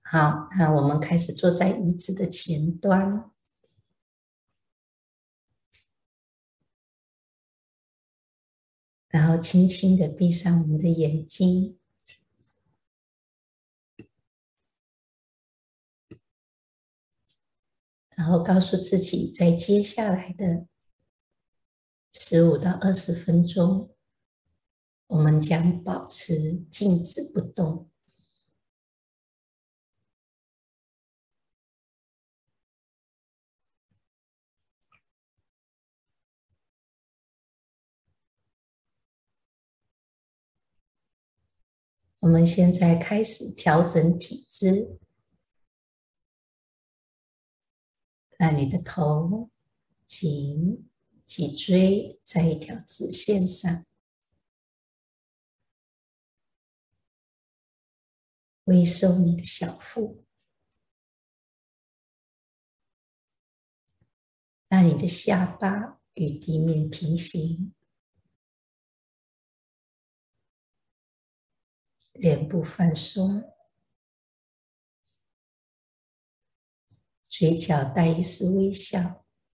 好，那我们开始坐在椅子的前端，然后轻轻的闭上我们的眼睛，然后告诉自己，在接下来的15到20分钟，我们将保持静止不动。我们现在开始调整体姿，让你的头、颈、脊椎在一条直线上，微收你的小腹，让你的下巴与地面平行，脸部放松，嘴角带一丝微笑。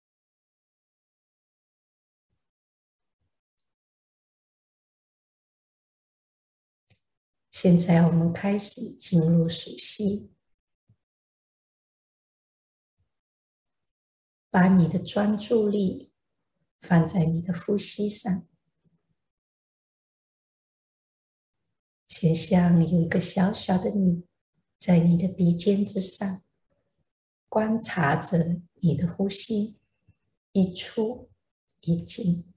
现在我们开始进入数息，把你的专注力放在你的呼吸上，想象有一个小小的你在你的鼻尖之上，观察着你的呼吸，一出一进，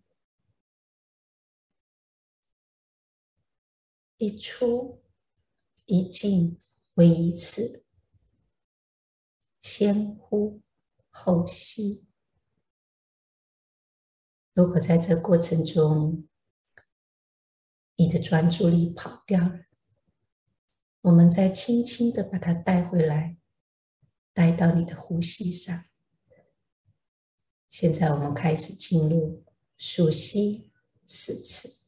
一出一进为一次，先呼后吸。如果在这过程中你的专注力跑掉了，我们再轻轻的把它带回来，带到你的呼吸上。现在我们开始进入数息4次。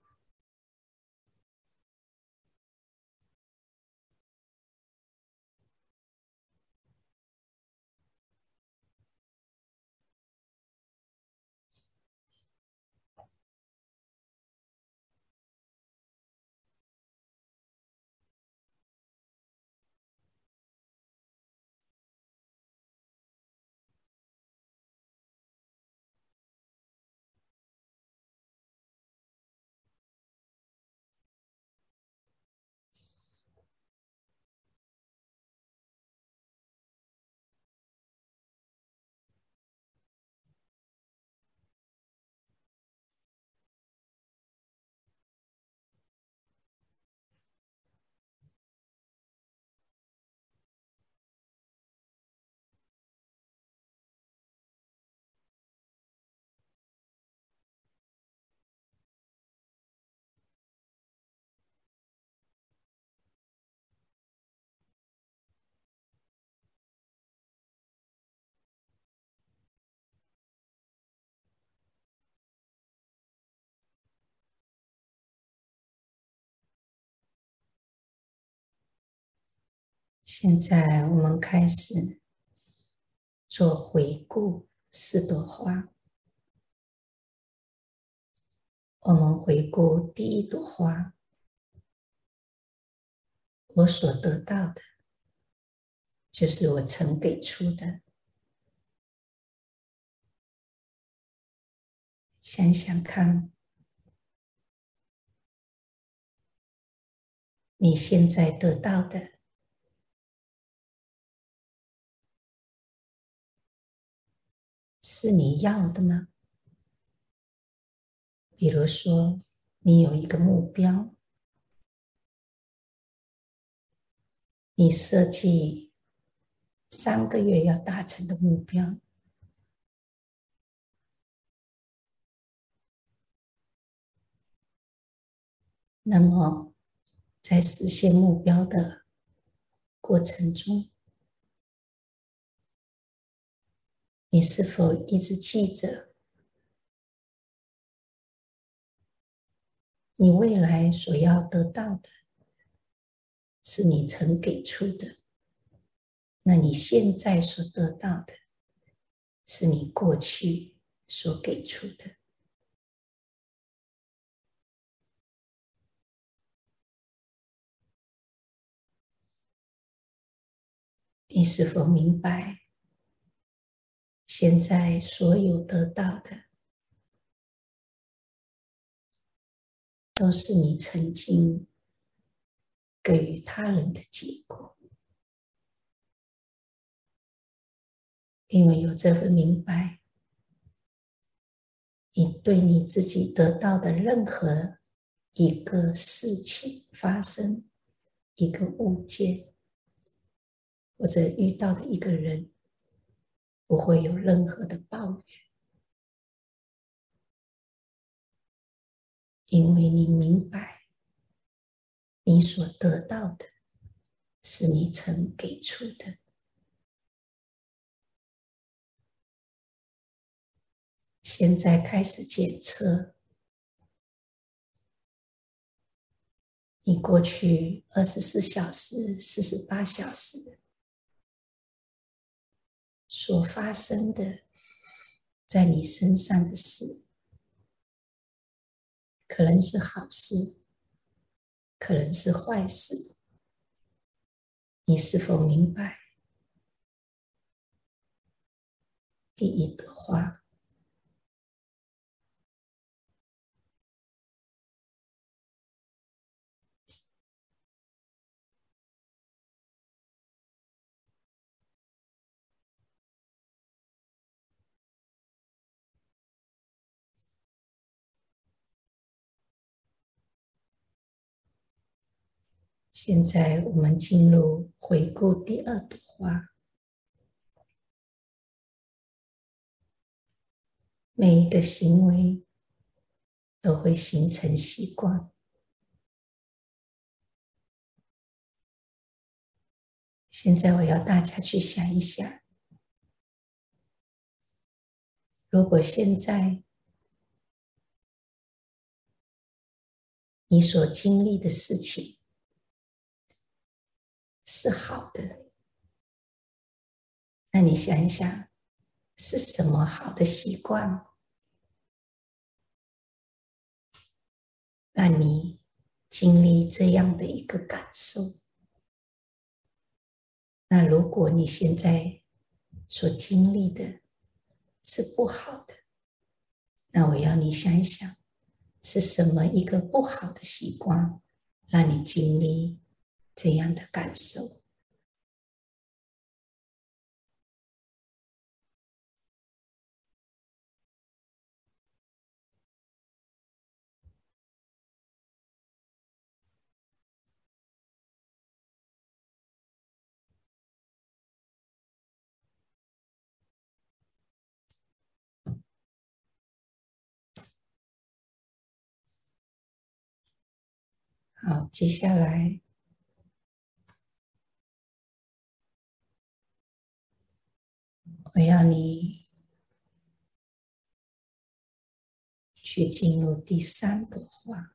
现在我们开始做回顾4朵花。我们回顾第1朵花，我所得到的就是我曾给出的。想想看，你现在得到的是你要的吗？比如说，你有一个目标，你设计3个月要达成的目标，那么在实现目标的过程中，你是否一直记着你未来所要得到的是你曾给出的？ 那你现在所得到的，是你过去所给出的。你是否明白，现在所有得到的，都是你曾经给予他人的结果？因为有这份明白，你对你自己得到的任何一个事情发生，一个物件，或者遇到的一个人，不会有任何的抱怨，因为你明白，你所得到的是你曾给出的。现在开始检测你过去24小时、48小时所发生的在你身上的事，可能是好事，可能是坏事。你是否明白？第一的话，现在我们进入回顾第二朵花。每一个行为都会形成习惯。现在我要大家去想一想，如果现在你所经历的事情是好的，那你想一想，是什么好的习惯让你经历这样的一个感受？那如果你现在所经历的是不好的，那我要你想一想，是什么一个不好的习惯让你经历这样的感受？好，接下来我要你去进入第三朵花。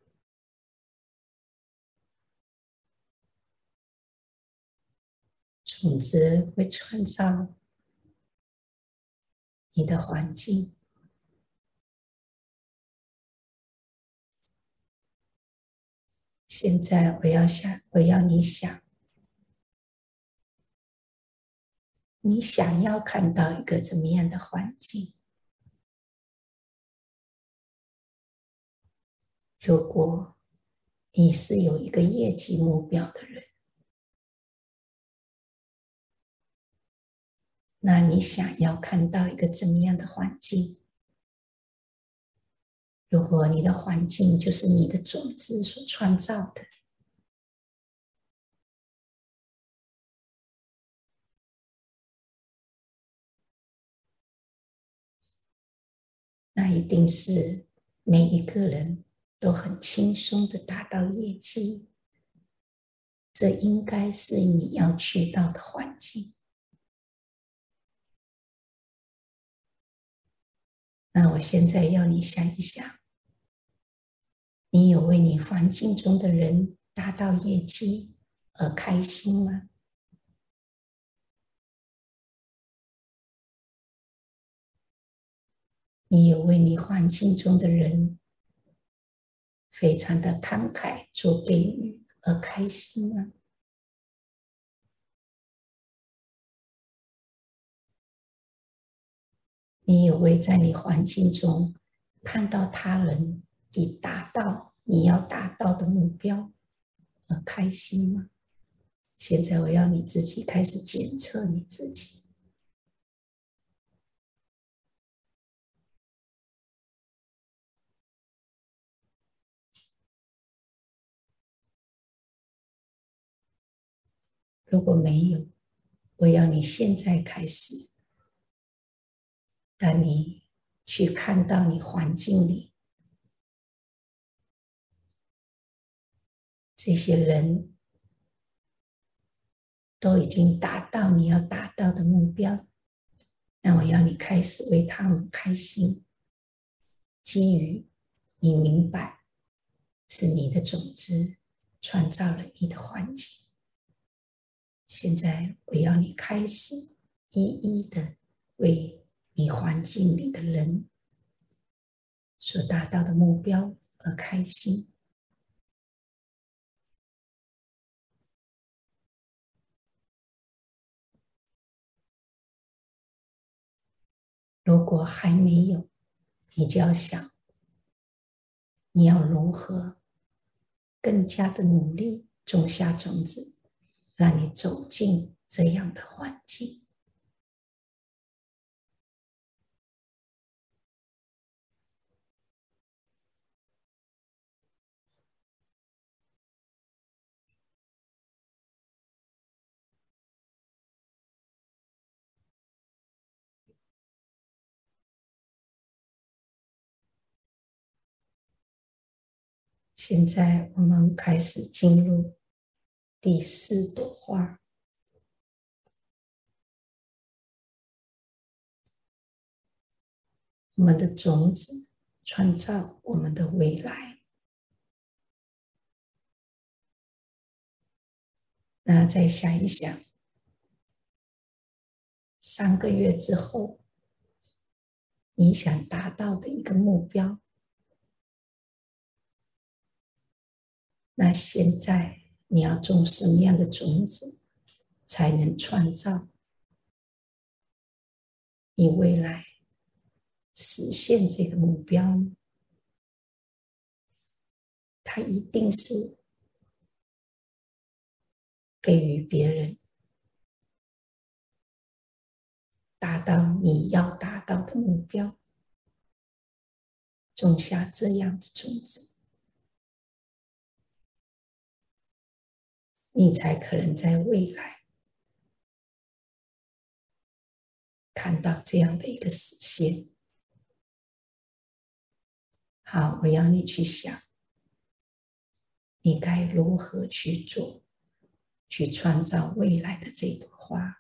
种子会创造你的环境。现在我要你想，你想要看到一个怎么样的环境？如果你是有一个业绩目标的人，那你想要看到一个怎么样的环境？如果你的环境就是你的种子所创造的，那一定是每一个人都很轻松的达到业绩。这应该是你要去到的环境。那我现在要你想一想，你有为你环境中的人达到业绩而开心吗？ 你有为你环境中的人非常的慷慨做给予而开心吗？你有为在你环境中看到他人已达到你要达到的目标而开心吗？现在我要你自己开始检测你自己。如果没有，我要你现在开始，当你去看到你环境里这些人都已经达到你要达到的目标，那我要你开始为他们开心，基于你明白是你的种子创造了你的环境。现在我要你开始一一的为你环境里的人所达到的目标而开心。如果还没有，你就要想你要如何更加的努力种下种子，让你走进这样的环境。现在我们开始进入第4朵花。我们的种子创造我们的未来。那再想一想，3个月之后你想达到的一个目标，那现在你要种什么样的种子，才能创造你未来实现这个目标呢？它一定是给予别人达到你要达到的目标，种下这样的种子，你才可能在未来看到这样的一个实现。好，我要你去想，你该如何去做，去创造未来的这朵花。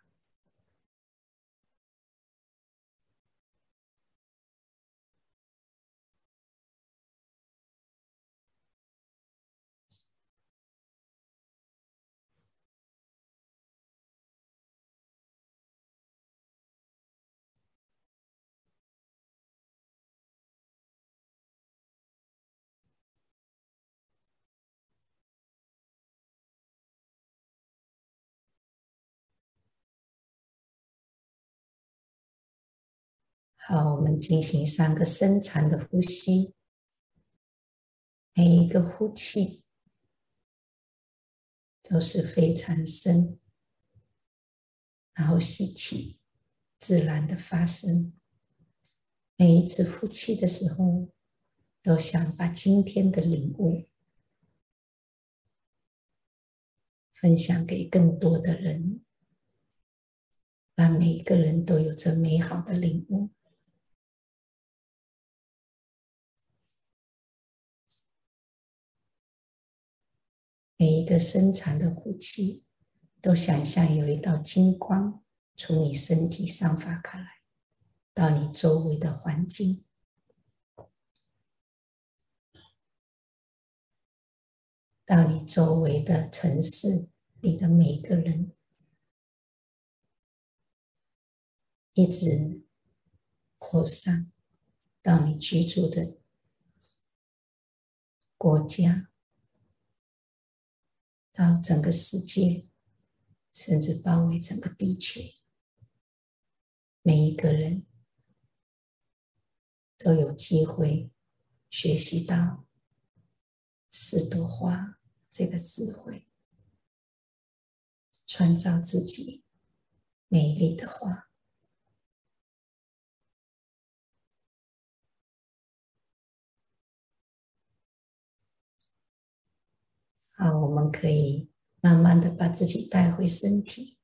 好，我们进行3个深长的呼吸，每一个呼气都是非常深，然后吸气，自然的发生。每一次呼气的时候，都想把今天的领悟分享给更多的人，让每一个人都有着美好的领悟。每一个深长的呼气，都想象有一道金光从你身体散发开来，到你周围的环境，到你周围的城市里的每个人，一直扩散， 到你居住的国家，到整个世界，甚至包围整个地球。每一个人都有机会学习到4朵花这个智慧，创造自己美丽的花。好，我们可以慢慢的把自己带回身体。